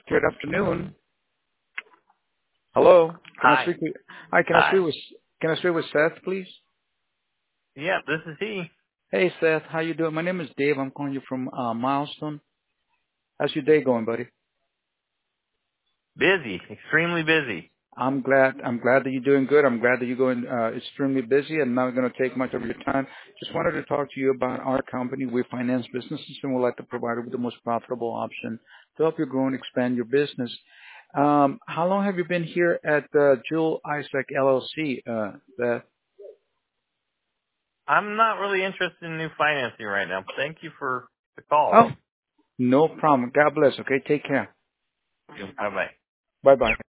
Good afternoon. Hello. Can I Hi. speak with? Hi. Hi. Can I speak with Seth, please? Yeah, this is he. Hey, Seth. How you doing? My name is Dave. I'm calling you from Milestone. How's your day going, buddy? Busy. Extremely busy. I'm glad. I'm glad that you're doing good. I'm glad that you're going extremely busy and not going to take much of your time. Just wanted to talk to you about our company. We finance businesses and we'd like to provide you with the most profitable option to help you grow and expand your business. How long have you been here at Jewel Isaac LLC, Seth? I'm not really interested in new financing right now. Thank you for the call, Oh, though. no problem. God bless. Okay, take care. Bye-bye. Bye bye.